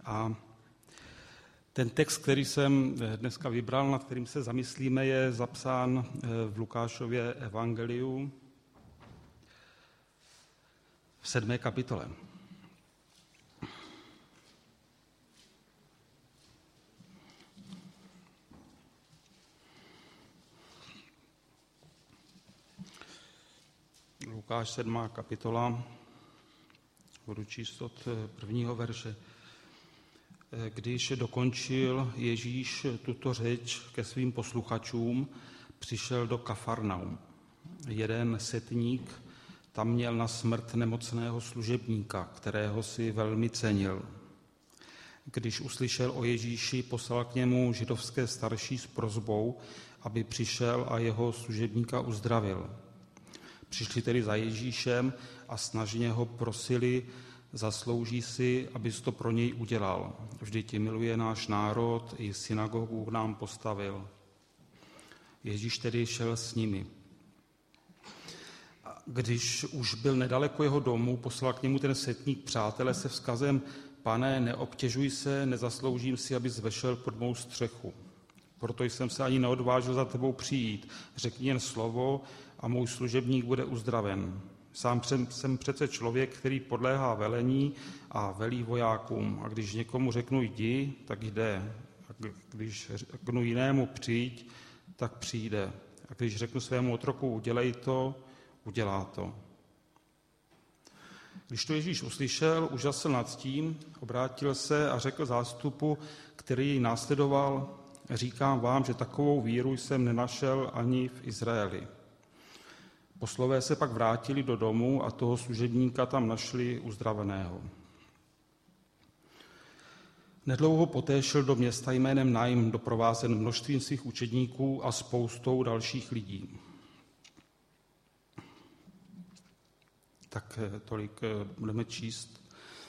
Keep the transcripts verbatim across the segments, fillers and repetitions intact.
A ten text, který jsem dneska vybral, nad kterým se zamyslíme, je zapsán v Lukášově evangeliu v sedmé kapitole. Lukáš sedmá kapitola, budu číst od prvního verše. Když dokončil Ježíš tuto řeč ke svým posluchačům, přišel do Kafarnaum. Jeden setník tam měl na smrt nemocného služebníka, kterého si velmi cenil. Když uslyšel o Ježíši, poslal k němu židovské starší s prosbou, aby přišel a jeho služebníka uzdravil. Přišli tedy za Ježíšem a snažně ho prosili, zaslouží si, abys to pro něj udělal. Vždyť tě miluje náš národ, i synagogu nám postavil. Ježíš tedy šel s nimi. Když už byl nedaleko jeho domu, poslal k němu ten setník přátele se vzkazem: Pane, neobtěžuj se, nezasloužím si, abys vešel pod mou střechu. Proto jsem se ani neodvážil za tebou přijít. Řekni jen slovo a můj služebník bude uzdraven. Sám jsem přece člověk, který podléhá velení a velí vojákům. A když někomu řeknu jdi, tak jde. A když řeknu jinému přijď, tak přijde. A když řeknu svému otroku udělej to, udělá to. Když to Ježíš uslyšel, užasl nad tím, obrátil se a řekl zástupu, který jej následoval: Říkám vám, že takovou víru jsem nenašel ani v Izraeli. Poslové se pak vrátili do domu a toho služebníka tam našli uzdraveného. Nedlouho poté šel do města jménem Naim doprovázen množstvím svých učedníků a spoustou dalších lidí. Tak tolik budeme číst.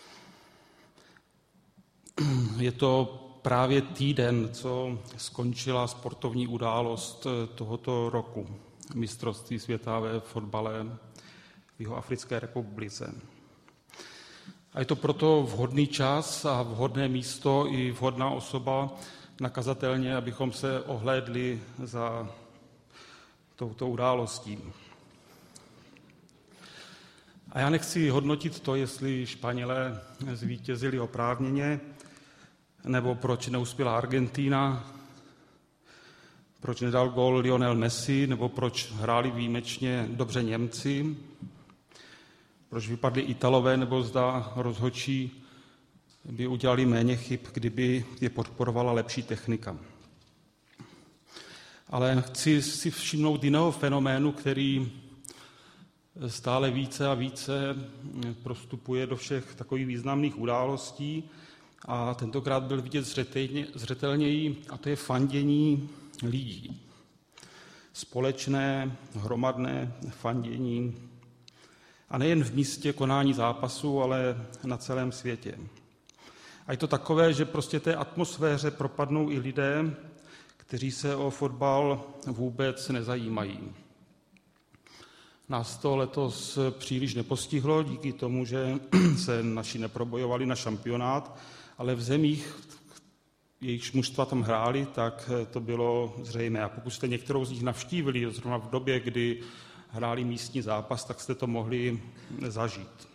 Je to právě týden, co skončila sportovní událost tohoto roku. Mistrovství světa ve fotbale v Jihoafrické republice. A je to proto vhodný čas a vhodné místo i vhodná osoba nakazatelně, abychom se ohlédli za touto událostí. A já nechci hodnotit to, jestli Španělé zvítězili oprávněně, nebo proč neuspěla Argentína, proč nedal gól Lionel Messi, nebo proč hráli výjimečně dobře Němci, proč vypadli Italové, nebo zda rozhodčí by udělali méně chyb, kdyby je podporovala lepší technika. Ale chci si všimnout jiného fenoménu, který stále více a více prostupuje do všech takových významných událostí a tentokrát byl vidět zřetelně, zřetelněji, a to je fandění lidí. Společné, hromadné fandění. A nejen v místě konání zápasu, ale na celém světě. A je to takové, že prostě té atmosféře propadnou i lidé, kteří se o fotbal vůbec nezajímají. Nás to letos příliš nepostihlo díky tomu, že se naši neprobojovali na šampionát, ale v zemích, jejichž mužstva tam hráli, tak to bylo zřejmé. A pokud jste některou z nich navštívili, zrovna v době, kdy hráli místní zápas, tak jste to mohli zažít.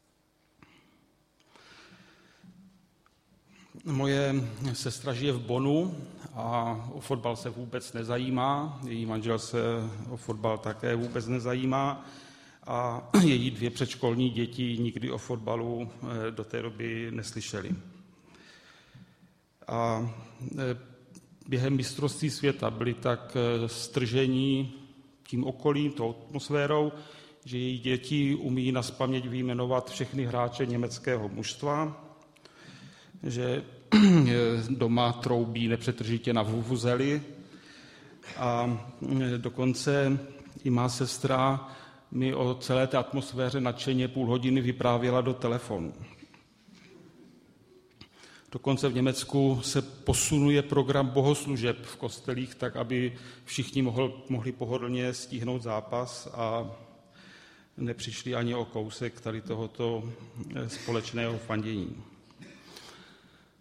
Moje sestra žije v Bonu a o fotbal se vůbec nezajímá, její manžel se o fotbal také vůbec nezajímá a její dvě předškolní děti nikdy o fotbalu do té doby neslyšeli. A během mistrovství světa byli tak stržení tím okolím, tou atmosférou, že její děti umí nazpaměť vyjmenovat všechny hráče německého mužstva, že doma troubí nepřetržitě na vuvuzeli a dokonce i má sestra mi o celé té atmosféře nadšeně půl hodiny vyprávěla do telefonu. Dokonce v Německu se posunuje program bohoslužeb v kostelích tak, aby všichni mohl, mohli pohodlně stihnout zápas a nepřišli ani o kousek tady tohoto společného fandění.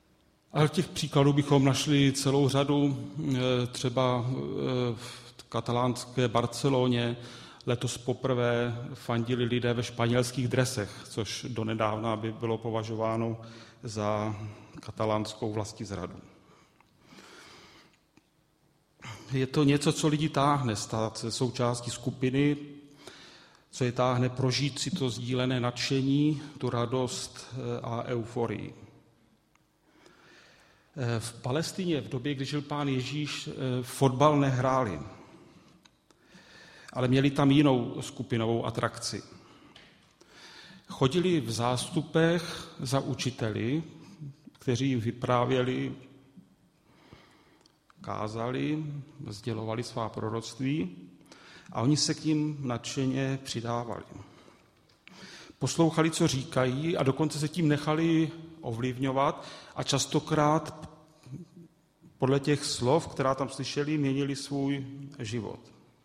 Ale těch příkladů bychom našli celou řadu, třeba v katalánské Barceloně letos poprvé fandili lidé ve španělských dresech, což donedávna by bylo považováno za katalánskou vlastizradu. Je to něco, co lidi táhne, stát se součástí skupiny, co je táhne prožít si to sdílené nadšení, tu radost a euforii. V Palestině v době, kdy žil pán Ježíš, fotbal nehráli, ale měli tam jinou skupinovou atrakci. Chodili v zástupech za učiteli, kteří jim vyprávěli, kázali, sdělovali svá proroctví a oni se k ním nadšeně přidávali. Poslouchali, co říkají a dokonce se tím nechali ovlivňovat a častokrát podle těch slov, která tam slyšeli, měnili svůj život.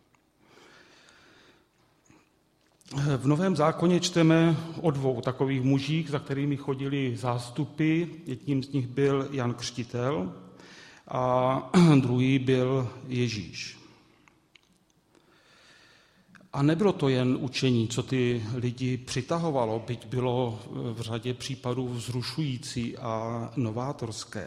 V Novém zákoně čteme o dvou takových mužích, za kterými chodili zástupy. Jedním z nich byl Jan Křtitel a druhý byl Ježíš. A nebylo to jen učení, co ty lidi přitahovalo, byť bylo v řadě případů vzrušující a novátorské.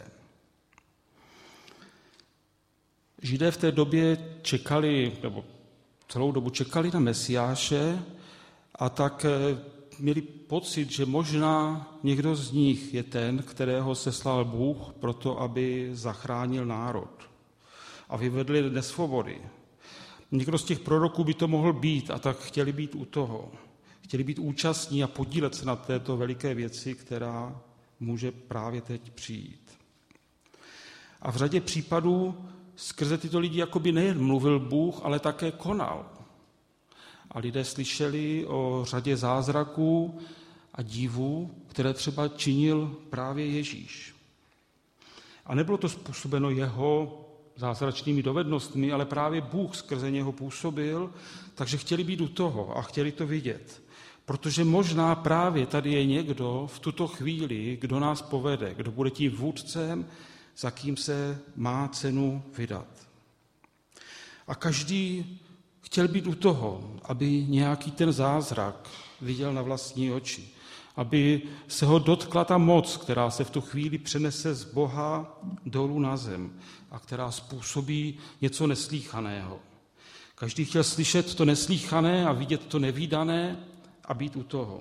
Židé v té době čekali, nebo celou dobu čekali na Mesiáše a tak měli pocit, že možná někdo z nich je ten, kterého seslal Bůh proto, aby zachránil národ a vyvedl nesvobody. Někdo z těch proroků by to mohl být a tak chtěli být u toho. Chtěli být účastní a podílet se na této veliké věci, která může právě teď přijít. A v řadě případů skrze tyto lidi jakoby nejen mluvil Bůh, ale také konal. A lidé slyšeli o řadě zázraků a divů, které třeba činil právě Ježíš. A nebylo to způsobeno jeho zázračnými dovednostmi, ale právě Bůh skrze něho působil, takže chtěli být u toho a chtěli to vidět. Protože možná právě tady je někdo v tuto chvíli, kdo nás povede, kdo bude tím vůdcem, za kým se má cenu vydat. A každý chtěl být u toho, aby nějaký ten zázrak viděl na vlastní oči, aby se ho dotkla ta moc, která se v tu chvíli přenese z Boha dolů na zem a která způsobí něco neslýchaného. Každý chtěl slyšet to neslýchané a vidět to nevídané a být u toho.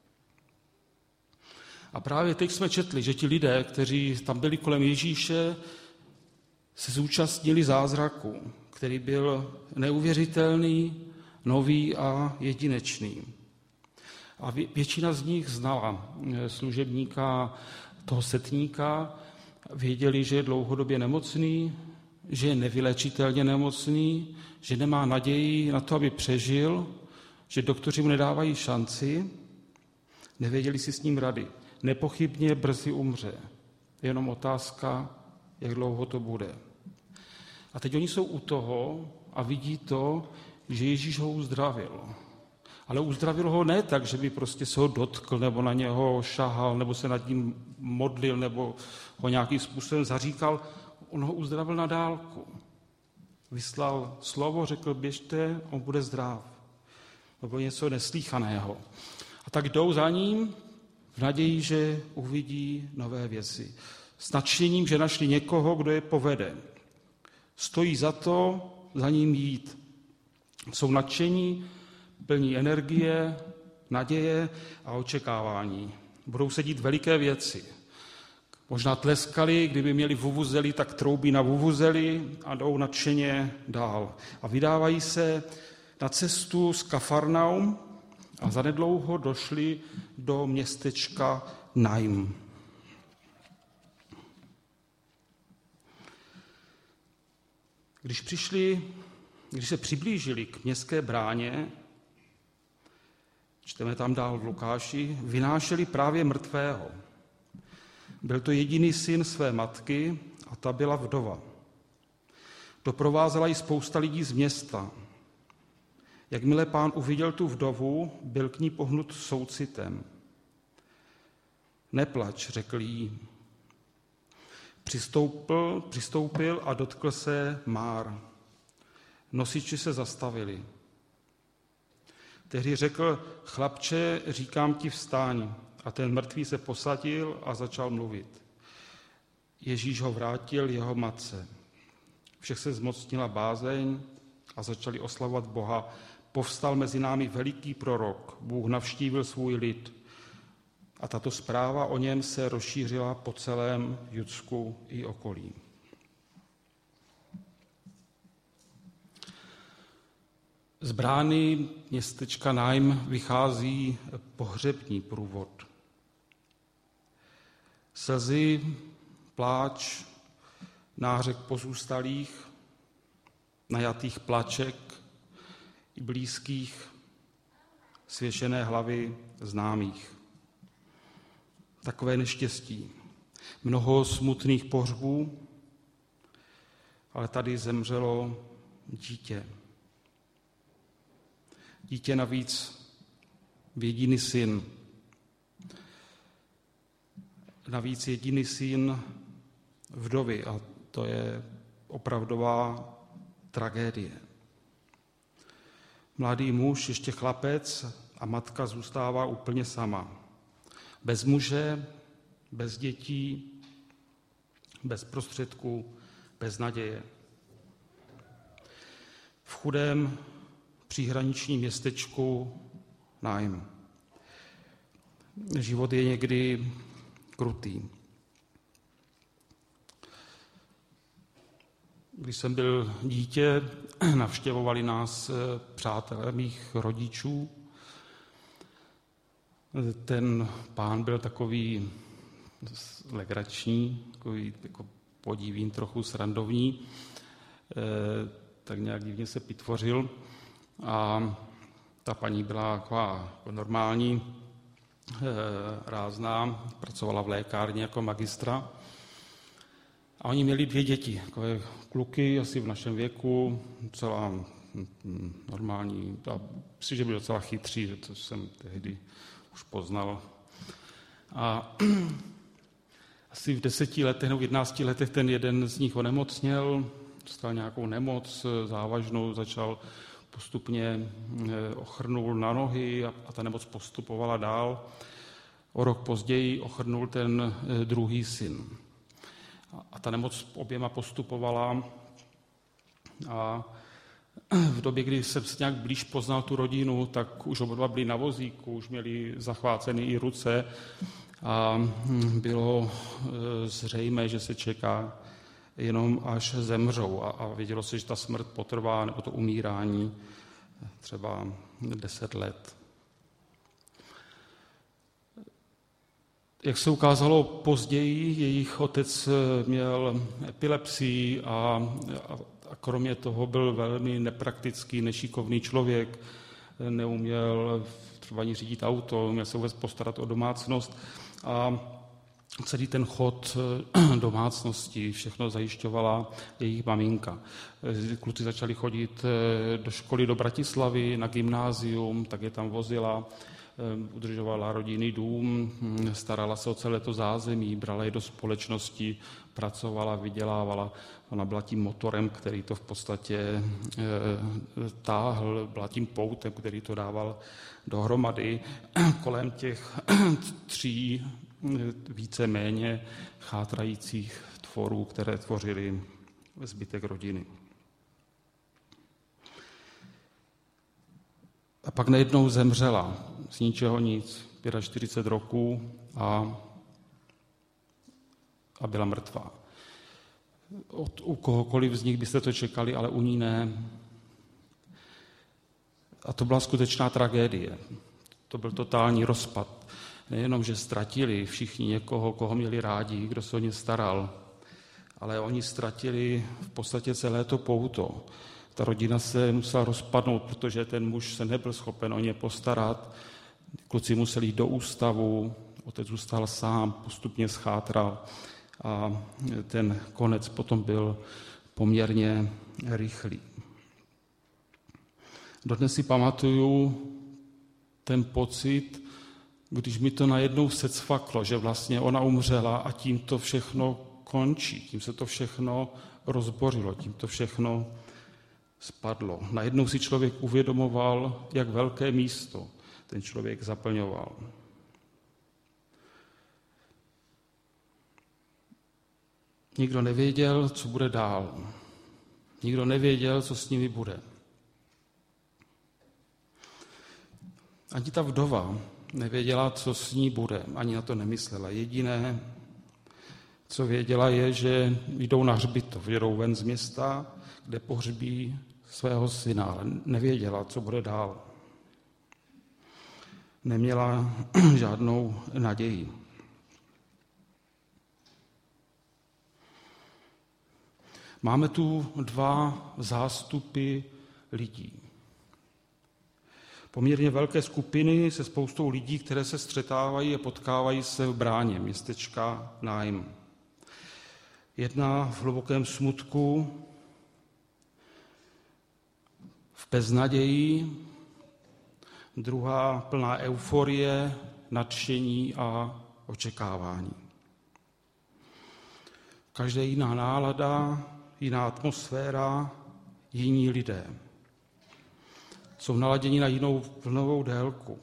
A právě teď jsme četli, že ti lidé, kteří tam byli kolem Ježíše, se zúčastnili zázraku, který byl neuvěřitelný, nový a jedinečný. A většina z nich znala služebníka toho setníka, věděli, že je dlouhodobě nemocný, že je nevylečitelně nemocný, že nemá naději na to, aby přežil, že doktoři mu nedávají šanci, nevěděli si s ním rady. Nepochybně brzy umře. Jenom otázka, jak dlouho to bude. A teď oni jsou u toho a vidí to, že Ježíš ho uzdravil. Ale uzdravil ho ne tak, že by prostě se ho dotkl, nebo na něho šahal, nebo se nad ním modlil, nebo ho nějakým způsobem zaříkal. On ho uzdravil na dálku. Vyslal slovo, řekl, běžte, on bude zdrav. Nebo něco neslýchaného. A tak jdou za ním v naději, že uvidí nové věci. S nadšením, že našli někoho, kdo je povede. Stojí za to za ním jít. Jsou nadšení, plní energie, naděje a očekávání. Budou se dít veliké věci. Možná tleskali, kdyby měli vuvuzeli, tak troubí na vuvuzeli a jdou nadšeně dál. A vydávají se na cestu z Kafarnaum a zanedlouho došli do městečka Naim. Když přišli, když se přiblížili k městské bráně, čteme tam dál v Lukáši, vynášeli právě mrtvého. Byl to jediný syn své matky a ta byla vdova. Doprovázela ji spousta lidí z města. Jakmile pán uviděl tu vdovu, byl k ní pohnut soucitem. Neplač, řekl jí. Přistoupil, přistoupil a dotkl se már. Nosiči se zastavili. Tehdy řekl: chlapče, říkám ti, vstaň. A ten mrtvý se posadil a začal mluvit. Ježíš ho vrátil jeho matce. Všech se zmocnila bázeň a začali oslavovat Boha. Povstal mezi námi veliký prorok. Bůh navštívil svůj lid. A tato zpráva o něm se rozšířila po celém Judsku i okolí. Z brány městečka Naim vychází pohřební průvod. Slzy, pláč, nářek pozůstalých, najatých plaček i blízkých, svěšené hlavy známých. Takové neštěstí. Mnoho smutných pohřbů, ale tady zemřelo dítě. Dítě navíc jediný syn. Navíc jediný syn vdovy a to je opravdová tragédie. Mladý muž, ještě chlapec a matka zůstává úplně sama. Bez muže, bez dětí, bez prostředků, bez naděje. V chudém příhraničním městečku Naim. Život je někdy krutý. Když jsem byl dítě, navštěvovali nás přátelé mých rodičů. Ten pán byl takový legrační, takový jako podivín, trochu srandovní, tak nějak divně se pitvořil. A ta paní byla taková normální, rázná, pracovala v lékárně jako magistra. A oni měli dvě děti, takové kluky, asi v našem věku, docela normální. A myslím, že byli docela chytří, to jsem tehdy už poznal. A asi v deseti letech nebo v jedenácti letech ten jeden z nich onemocněl, dostal nějakou nemoc závažnou, začal postupně ochrnul na nohy a, a ta nemoc postupovala dál. O rok později ochrnul ten druhý syn. A, a ta nemoc oběma postupovala a v době, kdy jsem se nějak blíž poznal tu rodinu, tak už oba byli na vozíku, už měli zachváceny i ruce a bylo zřejmé, že se čeká jenom až zemřou a, a vědělo se, že ta smrt potrvá, nebo to umírání třeba deset let. Jak se ukázalo později, jejich otec měl epilepsii a, a, a kromě toho byl velmi nepraktický, nešikovný člověk, neuměl třeba ani řídit auto, uměl se vůbec postarat o domácnost a celý ten chod domácnosti, všechno zajišťovala jejich maminka. Kluci začali chodit do školy do Bratislavy, na gymnázium, tak je tam vozila, udržovala rodinný dům, starala se o celé to zázemí, brala je do společnosti, pracovala, vydělávala. Ona byla tím motorem, který to v podstatě táhl, byla tím poutem, který to dával dohromady. Kolem těch tří víceméně chátrajících tvorů, které tvořily zbytek rodiny. A pak najednou zemřela, z ničeho nic, čtyřicet pět roků a, a byla mrtvá. Od, u kohokoliv z nich byste to čekali, ale u ní ne. A to byla skutečná tragédie. To byl totální rozpad. Nejenom, že ztratili všichni někoho, koho měli rádi, kdo se o ně staral, ale oni ztratili v podstatě celé to pouto. Ta rodina se musela rozpadnout, protože ten muž se nebyl schopen o ně postarat. Kluci museli jít do ústavu, otec zůstal sám, postupně schátral a ten konec potom byl poměrně rychlý. Dodnes si pamatuju ten pocit, když mi to najednou secvaklo, že vlastně ona umřela a tím to všechno končí, tím se to všechno rozbořilo, tím to všechno spadlo. Najednou si člověk uvědomoval, jak velké místo ten člověk zaplňoval. Nikdo nevěděl, co bude dál. Nikdo nevěděl, co s nimi bude. Ani ta vdova nevěděla, co s ní bude. Ani na to nemyslela. Jediné, co věděla, je, že jdou na hřbitov, jdou ven z města, kde pohřbí svého syna, ale nevěděla, co bude dál. Neměla žádnou naději. Máme tu dva zástupy lidí. Poměrně velké skupiny se spoustou lidí, které se střetávají a potkávají se v bráně městečka Nájm. Jedna v hlubokém smutku, v beznaději, druhá plná euforie, nadšení a očekávání. Každá jiná nálada, jiná atmosféra, jiní lidé. Jsou naladěni na jinou vlnovou délku.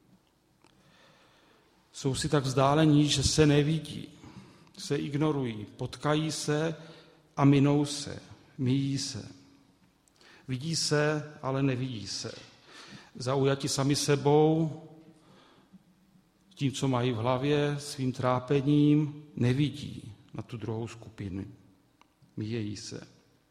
Jsou si tak vzdálení, že se nevidí, se ignorují, potkají se a minou se, míjí se. Vidí se, ale nevidí se. Zaujati sami sebou, tím, co mají v hlavě, svým trápením, nevidí na tu druhou skupinu. Míjejí se.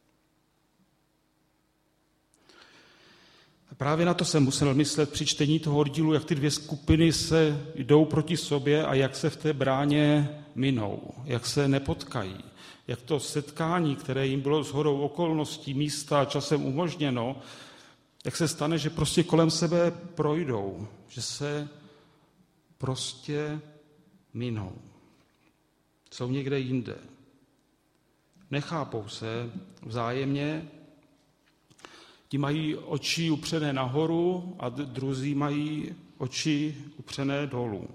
A právě na to jsem musel myslet při čtení toho oddílu, jak ty dvě skupiny se jdou proti sobě a jak se v té bráně minou, jak se nepotkají, jak to setkání, které jim bylo shodou okolností, místa a časem umožněno, jak se stane, že prostě kolem sebe projdou, že se prostě minou. Jsou někde jinde. Nechápou se vzájemně, ti mají oči upřené nahoru a druzí mají oči upřené dolů.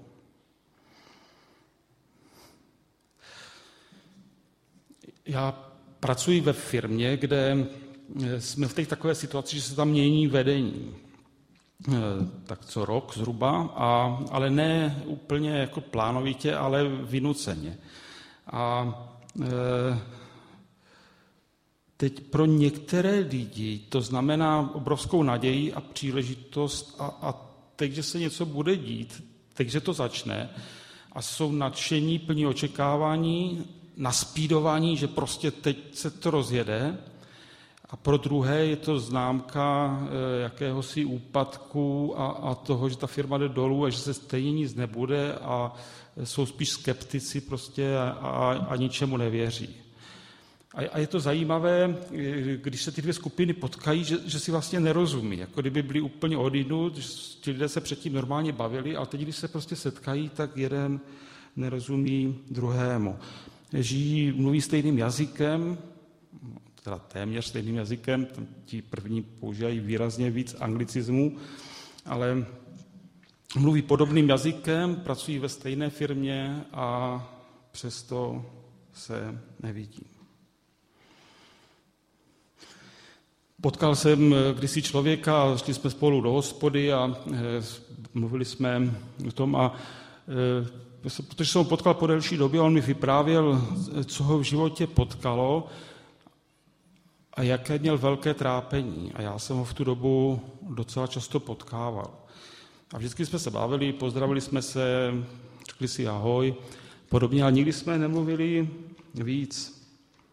Já pracuji ve firmě, kde jsme v té takové situaci, že se tam mění vedení. Tak co rok zhruba, a, ale ne úplně jako plánovitě, ale vynuceně. A e, teď pro některé lidi to znamená obrovskou naději a příležitost a, a teď, že se něco bude dít, takže to začne a jsou nadšení, plní očekávání, naspídování, že prostě teď se to rozjede. A pro druhé je to známka jakéhosi úpadku a, a toho, že ta firma jde dolů a že se stejně nic nebude a jsou spíš skeptici prostě a, a, a ničemu nevěří. A, a je to zajímavé, když se ty dvě skupiny potkají, že, že si vlastně nerozumí, jako kdyby byli úplně odinut, že ti lidé se předtím normálně bavili, ale teď, když se prostě setkají, tak jeden nerozumí druhému. Žijí, mluví stejným jazykem, teda téměř stejným jazykem, ti první používají výrazně víc anglicismů, ale mluví podobným jazykem, pracují ve stejné firmě a přesto se nevidí. Potkal jsem kdysi člověka, šli jsme spolu do hospody a mluvili jsme o tom, a protože jsem ho potkal po delší době, on mi vyprávěl, co ho v životě potkalo, a jaké měl velké trápení. A já jsem ho v tu dobu docela často potkával. A vždycky jsme se bavili, pozdravili jsme se, řekli si ahoj, podobně, ale nikdy jsme nemluvili víc.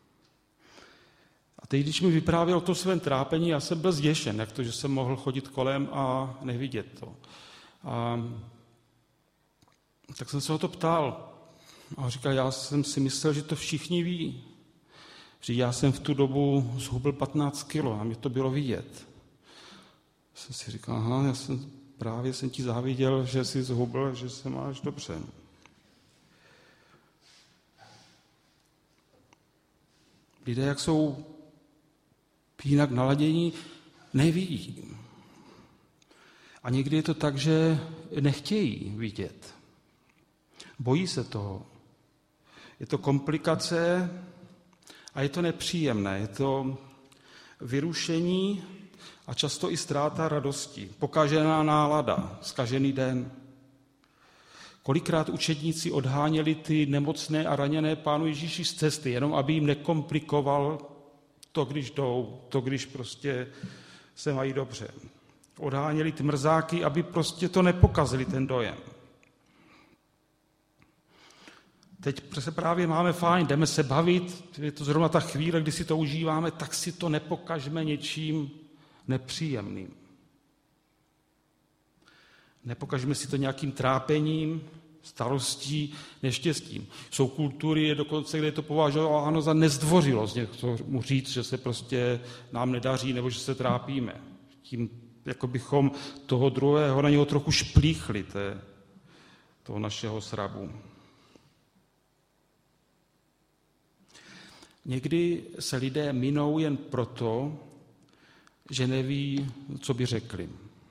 A teď, když mi vyprávěl o tom svém trápení, já jsem byl zděšen, jak to, že jsem mohl chodit kolem a nevidět to. A tak jsem se ho to ptal. A on říkal, já jsem si myslel, že to všichni ví. Že já jsem v tu dobu zhubil patnáct kilo a mě to bylo vidět. Jsem si říkal, aha, já jsem právě jsem ti záviděl, že jsi zhubil, že se máš dobře. Lidé, jak jsou jinak naladění, nevidí. A někdy je to tak, že nechtějí vidět. Bojí se toho. Je to komplikace a je to nepříjemné. Je to vyrušení a často i ztráta radosti, pokažená nálada, zkažený den. Kolikrát učedníci odháněli ty nemocné a raněné Pánu Ježíši z cesty, jenom aby jim nekomplikoval to, když jdou, to, když prostě se mají dobře. Odháněli ty mrzáky, aby prostě to nepokazili, ten dojem. Teď se právě máme fajn, jdeme se bavit, je to zrovna ta chvíle, kdy si to užíváme, tak si to nepokažme něčím nepříjemným. Nepokažme si to nějakým trápením, starostí, neštěstím. Jsou kultury, je dokonce, kde je to považováno za nezdvořilost mu říct, že se prostě nám nedaří nebo že se trápíme. Tím, jako bychom toho druhého na něho trochu šplíchli, té, toho našeho srabu. Někdy se lidé minou jen proto, že neví, co by řekli.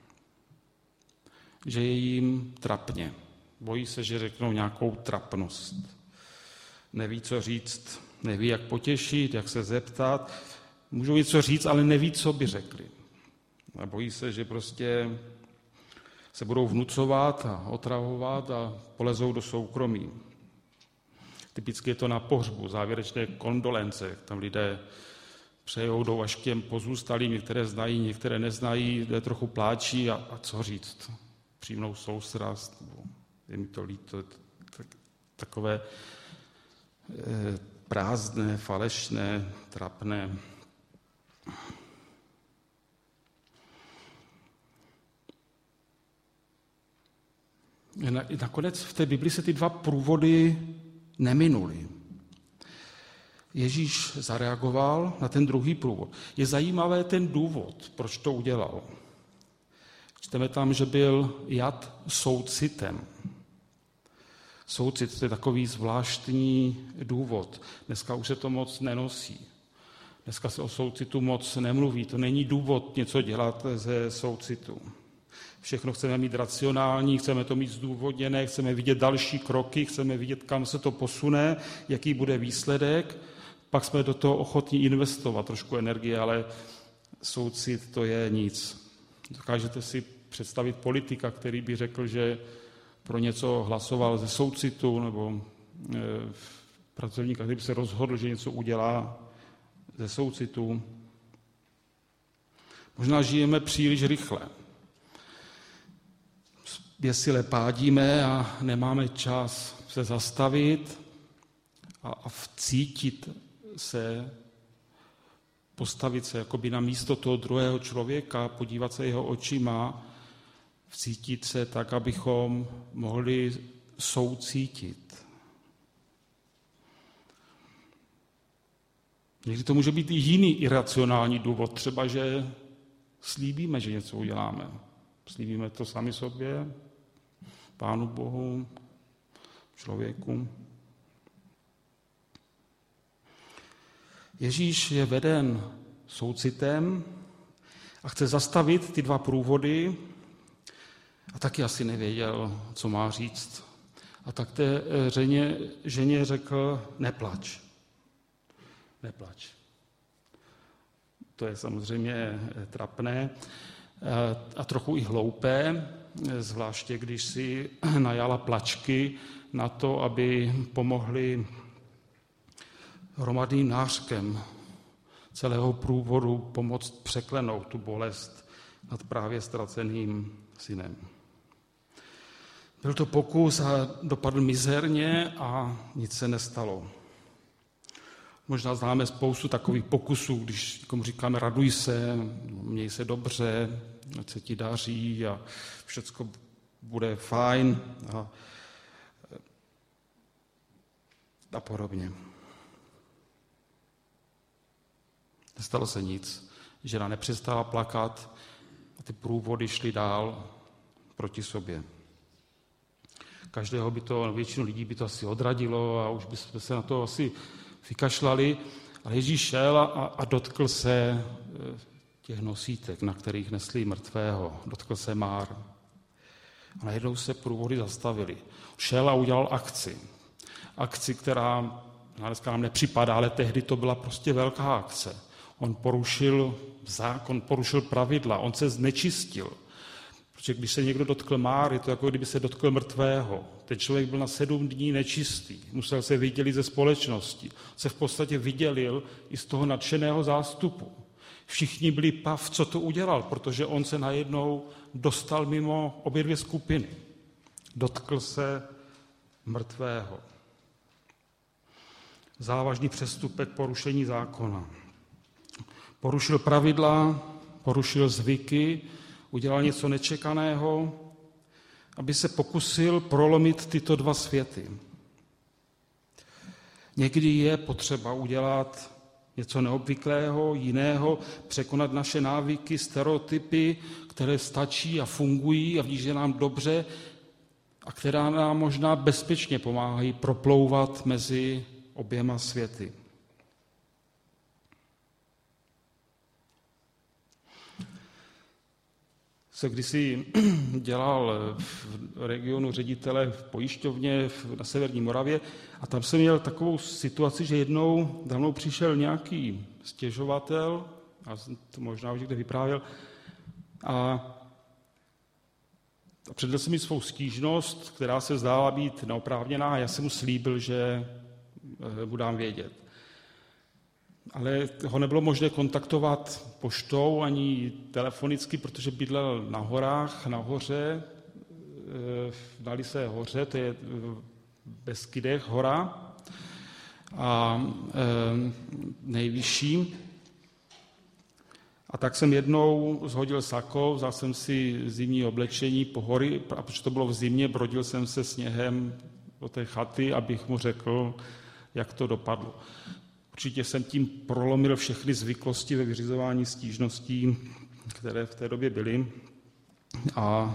Že je jim trapně. Bojí se, že řeknou nějakou trapnost. Neví, co říct, neví, jak potěšit, jak se zeptat. Můžou něco říct, ale neví, co by řekli. A bojí se, že prostě se budou vnucovat a otravovat a polezou do soukromí. Typicky je to na pohřbu, závěrečné kondolence. Tam lidé přejou, jdou až k těm pozůstalým, některé znají, některé neznají, lidé trochu pláčí a, a co říct? Přímnou soustrast, je mi to líto, tak, takové e, prázdné, falešné, trapné. Nakonec v té Bibli se ty dva průvody neminuly. Ježíš zareagoval na ten druhý průvod. Je zajímavé ten důvod, proč to udělal. Čteme tam, že byl jat soucitem. Soucit, to je takový zvláštní důvod. Dneska už se to moc nenosí. Dneska se o soucitu moc nemluví. To není důvod něco dělat ze soucitu. Všechno chceme mít racionální, chceme to mít zdůvodněné, chceme vidět další kroky, chceme vidět, kam se to posune, jaký bude výsledek. Pak jsme do toho ochotní investovat trošku energie, ale soucit to je nic. Dokážete si představit politika, který by řekl, že pro něco hlasoval ze soucitu, nebo e, pracovníka, který by se rozhodl, že něco udělá ze soucitu. Možná žijeme příliš rychle. Běsile pádíme a nemáme čas se zastavit a, a vcítit se, postavit se jakoby na místo toho druhého člověka, podívat se jeho očima, vcítit se tak, abychom mohli soucítit. Někdy to může být i jiný iracionální důvod, třeba, že slíbíme, že něco uděláme. Slíbíme to sami sobě, Pánu Bohu, člověku. Ježíš je veden soucitem a chce zastavit ty dva průvody a taky asi nevěděl, co má říct. A tak té ženě, ženě řekl, neplač. Neplač. To je samozřejmě trapné a trochu i hloupé, zvláště když si najala plačky na to, aby pomohli hromadným nářkem celého průvodu pomoct překlenout tu bolest nad právě ztraceným synem. Byl to pokus a dopadl mizerně a nic se nestalo. Možná známe spoustu takových pokusů, když komu říkáme raduj se, měj se dobře, ať se ti daří a všecko bude fajn a, a podobně. Nestalo se nic. Žena nepřestala plakat a ty průvody šly dál proti sobě. Každého by to, většinu lidí by to asi odradilo a už by se na to asi vykašlali, ale Ježíš šel a, a dotkl se těch nosítek, na kterých nesli mrtvého. Dotkl se Már. A najednou se průvody zastavily. Šel a udělal akci. akci, která dneska nám nepřipadá, ale tehdy to byla prostě velká akce. On porušil zákon, porušil pravidla, on se znečistil. Protože když se někdo dotkl Máry, to jako kdyby se dotkl mrtvého. Ten člověk byl na sedm dní nečistý, musel se vydělit ze společnosti. Se v podstatě vydělil i z toho nadšeného zástupu. Všichni byli pav, co to udělal, protože on se najednou dostal mimo obě dvě skupiny. Dotkl se mrtvého. Závažný přestupek porušení zákona. Porušil pravidla, porušil zvyky, udělal něco nečekaného, aby se pokusil prolomit tyto dva světy. Někdy je potřeba udělat něco neobvyklého, jiného, překonat naše návyky, stereotypy, které stačí a fungují a vidí, že nám dobře a která nám možná bezpečně pomáhají proplouvat mezi oběma světy. Se kdysi dělal v regionu ředitele v pojišťovně na severní Moravě a tam jsem měl takovou situaci, že jednou za mnou přišel nějaký stěžovatel, a to možná už někde vyprávěl, a předvedl jsem mi svou stížnost, která se zdála být neoprávněná a já jsem mu slíbil, že mu dám vědět. Ale ho nebylo možné kontaktovat poštou ani telefonicky, protože bydlel na horách, nahoře, na Lysé hoře, to je v Beskydech hora, a e, nejvyšší. A tak jsem jednou zhodil sako, vzal jsem si zimní oblečení po hory, a protože to bylo v zimě, brodil jsem se sněhem do té chaty, abych mu řekl, jak to dopadlo. Určitě jsem tím prolomil všechny zvyklosti ve vyřizování stížností, které v té době byly. A,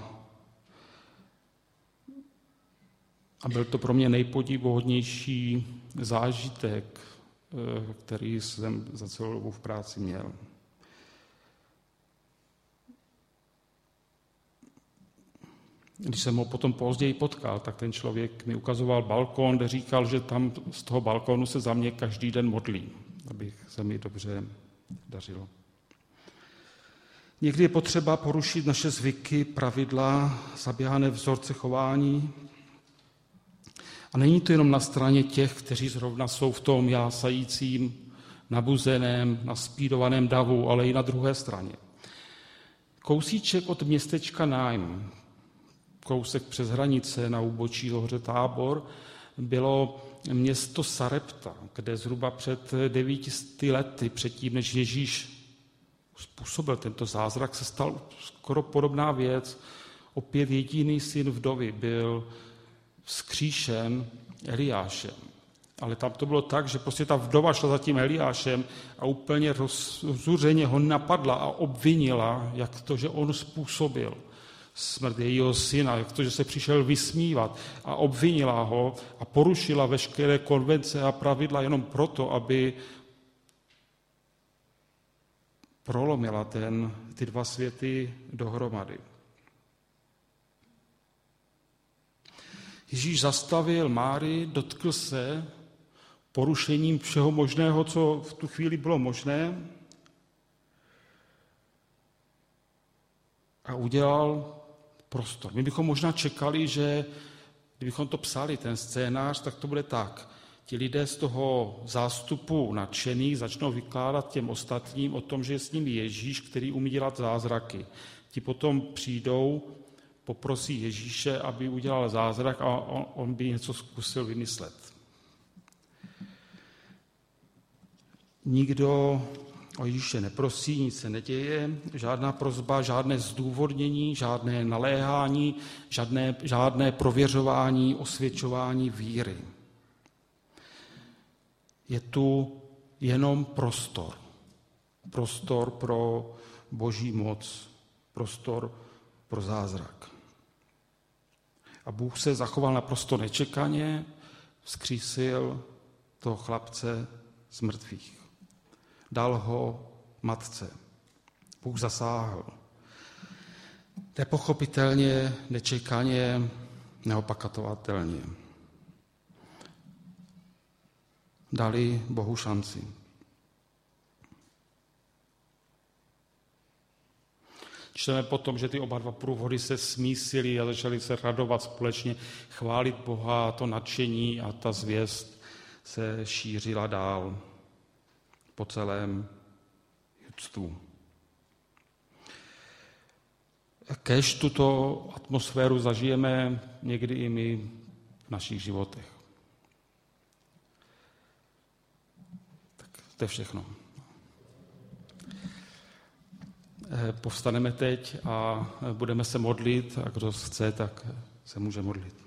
a byl to pro mě nejpodivuhodnější zážitek, který jsem za celou dobu v práci měl. Když jsem ho potom později potkal, tak ten člověk mi ukazoval balkón, kde říkal, že tam z toho balkónu se za mě každý den modlí, abych se mi dobře dařilo. Někdy je potřeba porušit naše zvyky, pravidla, zaběhané vzorce chování. A není to jenom na straně těch, kteří zrovna jsou v tom jásajícím, nabuzeném, naspídovaném davu, ale i na druhé straně. Kousíček od městečka Nájm, kousek přes hranice na úbočí hoře Tábor, bylo město Sarepta, kde zhruba před devíti lety, předtím, než Ježíš způsobil tento zázrak, se stal skoro podobná věc. Opět jediný syn vdovy byl vzkříšen Eliášem. Ale tam to bylo tak, že prostě ta vdova šla za tím Eliášem a úplně rozzuřeně ho napadla a obvinila, jak to, že on způsobil smrt jejího syna, jak to, že se přišel vysmívat, a obvinila ho a porušila veškeré konvence a pravidla jenom proto, aby prolomila ten, ty dva světy dohromady. Ježíš zastavil Márii, dotkl se porušením všeho možného, co v tu chvíli bylo možné, a udělal prostor. My bychom možná čekali, že kdybychom to psali, ten scénář, tak to bude tak. Ti lidé z toho zástupu nadšených začnou vykládat těm ostatním o tom, že je s nimi Ježíš, který umí dělat zázraky. Ti potom přijdou, poprosí Ježíše, aby udělal zázrak a on, on by něco zkusil vymyslet. Nikdo o Ježíše neprosí, nic se neděje, žádná prosba, žádné zdůvodnění, žádné naléhání, žádné, žádné prověřování, osvědčování víry. Je tu jenom prostor. Prostor pro Boží moc, prostor pro zázrak. A Bůh se zachoval naprosto nečekaně, vzkřísil toho chlapce z mrtvých. Dal ho matce. Bůh zasáhl. Nepochopitelně, nečekaně, neopakovatelně. dali Bohu šanci. Čteme potom, že ty oba dva průvody se smísili a začali se radovat společně, chválit Boha, a to nadšení a ta zvěst se šířila dál po celém judstvu. Kéž tuto atmosféru zažijeme někdy i my v našich životech. Tak to je všechno. Povstaneme teď a budeme se modlit a kdo chce, tak se může modlit.